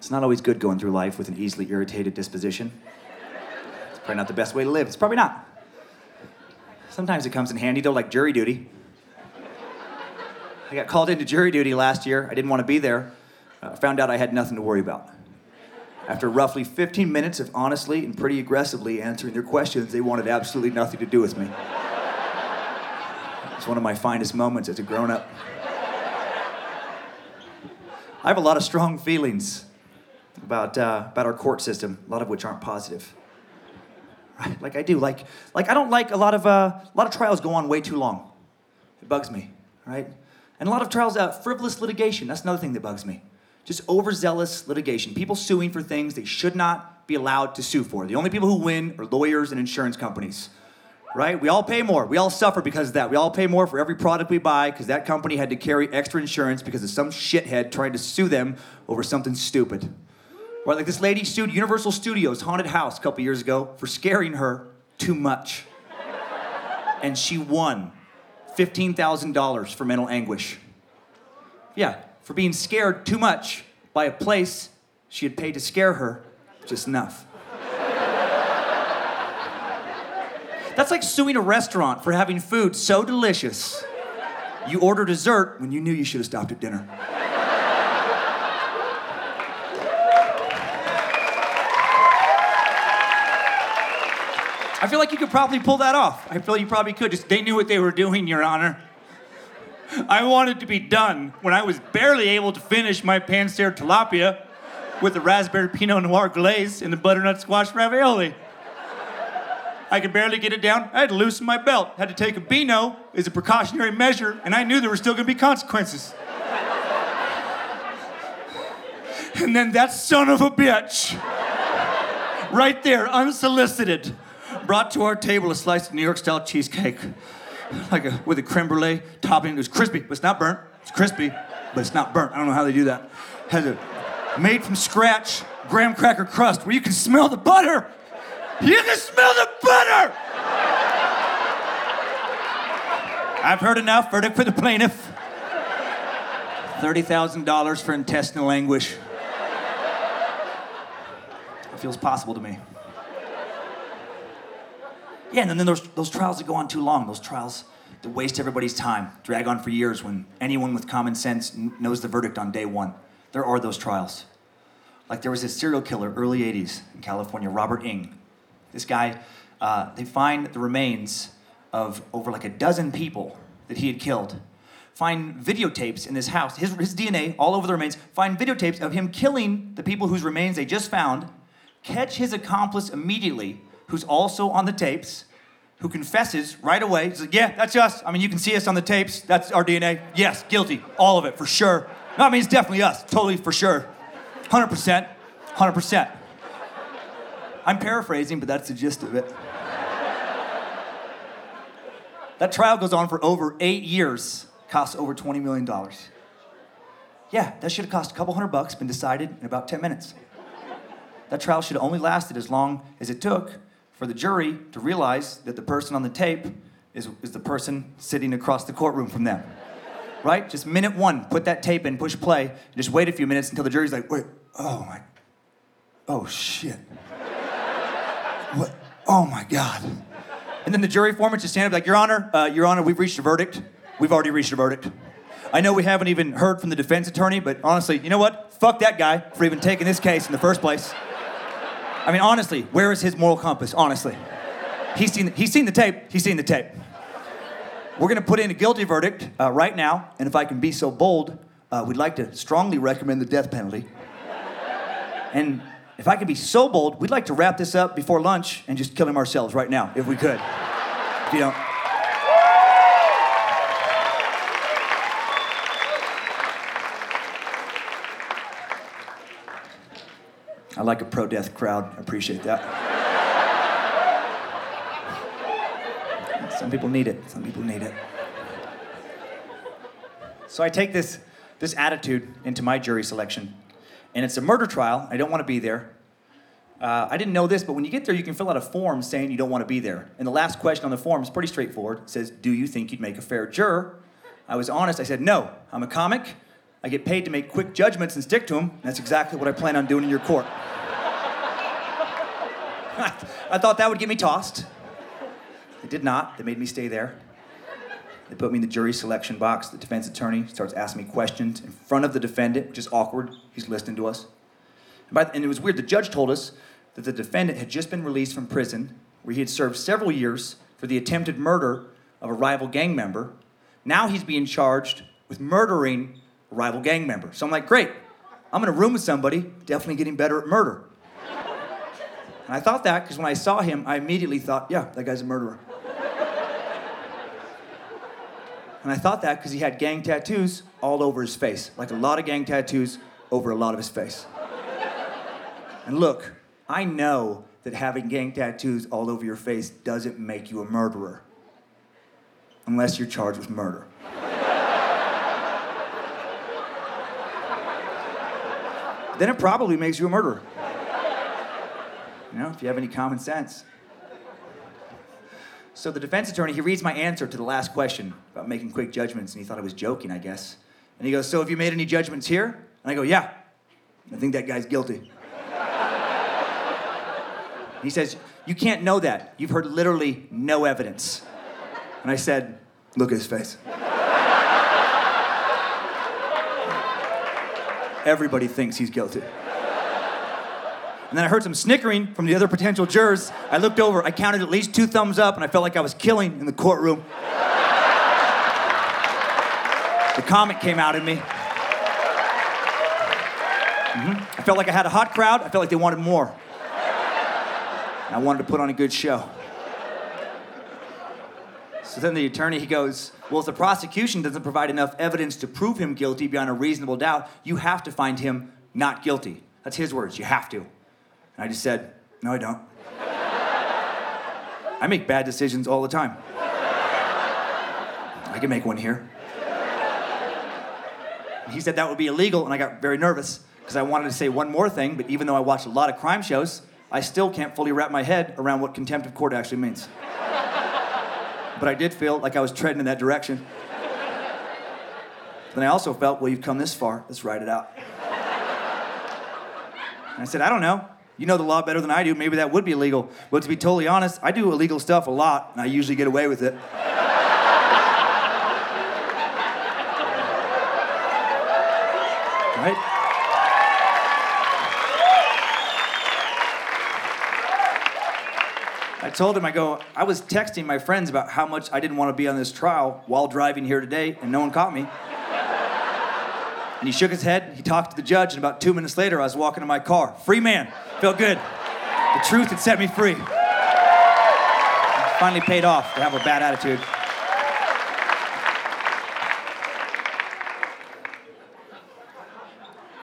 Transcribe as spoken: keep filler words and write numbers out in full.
It's not always good going through life with an easily irritated disposition. It's probably not the best way to live. It's probably not. Sometimes it comes in handy, though, like jury duty. I got called into jury duty last year. I didn't want to be there. I uh, found out I had nothing to worry about. After roughly fifteen minutes of honestly and pretty aggressively answering their questions, they wanted absolutely nothing to do with me. It's one of my finest moments as a grown-up. I have a lot of strong feelings about uh, about our court system, a lot of which aren't positive. Right? Like I do. Like like I don't like a lot of uh, a lot of trials go on way too long. It bugs me, right? And a lot of trials, uh, frivolous litigation. That's another thing that bugs me. Just overzealous litigation. People suing for things they should not be allowed to sue for. The only people who win are lawyers and insurance companies. Right? We all pay more. We all suffer because of that. We all pay more for every product we buy because that company had to carry extra insurance because of some shithead trying to sue them over something stupid. Right? Like this lady sued Universal Studios Haunted House a couple years ago for scaring her too much. And she won fifteen thousand dollars for mental anguish. Yeah, for being scared too much by a place she had paid to scare her just enough. That's like suing a restaurant for having food so delicious you order dessert when you knew you should have stopped at dinner. I feel like you could probably pull that off. I feel you probably could. Just they knew what they were doing, Your Honor. I wanted to be done when I was barely able to finish my Panzer tilapia with the raspberry Pinot Noir glaze and the butternut squash ravioli. I could barely get it down. I had to loosen my belt. Had to take a Beano as a precautionary measure, and I knew there were still going to be consequences. And then that son of a bitch, right there, unsolicited, brought to our table a slice of New York-style cheesecake, like a with a creme brulee topping. It was crispy, but it's not burnt. It's crispy, but it's not burnt. I don't know how they do that. Has a made from scratch graham cracker crust where you can smell the butter. You can smell the butter! I've heard enough. Verdict for the plaintiff. thirty thousand dollars for intestinal anguish. It feels possible to me. Yeah, and then those, those trials that go on too long, those trials that waste everybody's time, drag on for years when anyone with common sense n- knows the verdict on day one. There are those trials. Like there was this serial killer, early eighties in California, Robert Ng. This guy, uh, they find the remains of over like a dozen people that he had killed. Find videotapes in this house, his, his D N A all over the remains. Find videotapes of him killing the people whose remains they just found. Catch his accomplice immediately, who's also on the tapes, who confesses right away. He's like, yeah, that's us. I mean, you can see us on the tapes. That's our D N A. Yes, guilty. All of it, for sure. No, I mean, it's definitely us. Totally, for sure. one hundred percent. one hundred percent. I'm paraphrasing, but that's the gist of it. That trial goes on for over eight years, costs over twenty million dollars. Yeah, that should have cost a couple hundred bucks, been decided in about ten minutes. That trial should have only lasted as long as it took for the jury to realize that the person on the tape is, is the person sitting across the courtroom from them. Right? Just minute one, put that tape in, push play, and just wait a few minutes until the jury's like, wait, oh my, oh shit. What? Oh my God. And then the jury foreman just stand up like, Your Honor, uh, Your Honor, we've reached a verdict. We've already reached a verdict. I know we haven't even heard from the defense attorney, but honestly, you know what? Fuck that guy for even taking this case in the first place. I mean, honestly, where is his moral compass? Honestly. He's seen, he's seen the tape. He's seen the tape. We're going to put in a guilty verdict uh, right now, and if I can be so bold, uh, we'd like to strongly recommend the death penalty. And if I could be so bold, we'd like to wrap this up before lunch and just kill him ourselves right now, if we could. If you don't. I like a pro-death crowd. I appreciate that. Some people need it. Some people need it. So I take this, this attitude into my jury selection. And it's a murder trial. I don't want to be there. Uh, I didn't know this, but when you get there, you can fill out a form saying you don't want to be there. And the last question on the form is pretty straightforward. It says, do you think you'd make a fair juror? I was honest. I said, no. I'm a comic. I get paid to make quick judgments and stick to them, and that's exactly what I plan on doing in your court. I thought that would get me tossed. It did not. They made me stay there. They put me in the jury selection box. The defense attorney starts asking me questions in front of the defendant, which is awkward. He's listening to us. And, by, and it was weird. The judge told us that the defendant had just been released from prison, where he had served several years for the attempted murder of a rival gang member. Now he's being charged with murdering a rival gang member. So I'm like, great. I'm in a room with somebody definitely getting better at murder. And I thought that because when I saw him, I immediately thought, yeah, that guy's a murderer. And I thought that because he had gang tattoos all over his face, like a lot of gang tattoos over a lot of his face. And look, I know that having gang tattoos all over your face doesn't make you a murderer, unless you're charged with murder. Then it probably makes you a murderer. You know, if you have any common sense. So the defense attorney, he reads my answer to the last question about making quick judgments, and he thought I was joking, I guess. And he goes, so have you made any judgments here? And I go, yeah. I think that guy's guilty. He says, you can't know that. You've heard literally no evidence. And I said, look at his face. Everybody thinks he's guilty. And then I heard some snickering from the other potential jurors. I looked over, I counted at least two thumbs up, and I felt like I was killing in the courtroom. The comic came out in me. Mm-hmm. I felt like I had a hot crowd. I felt like they wanted more. And I wanted to put on a good show. So then the attorney, he goes, well, if the prosecution doesn't provide enough evidence to prove him guilty beyond a reasonable doubt, you have to find him not guilty. That's his words, you have to. And I just said, no, I don't. I make bad decisions all the time. I can make one here. He said that would be illegal, and I got very nervous because I wanted to say one more thing, but even though I watched a lot of crime shows, I still can't fully wrap my head around what contempt of court actually means. But I did feel like I was treading in that direction. Then I also felt, well, you've come this far, let's ride it out. And I said, I don't know. You know the law better than I do. Maybe that would be illegal. But to be totally honest, I do illegal stuff a lot, and I usually get away with it. Right? I told him, I go, I was texting my friends about how much I didn't want to be on this trial while driving here today, and no one caught me. And he shook his head, he talked to the judge, and about two minutes later, I was walking to my car. Free man. Felt good. The truth had set me free. It finally paid off to have a bad attitude.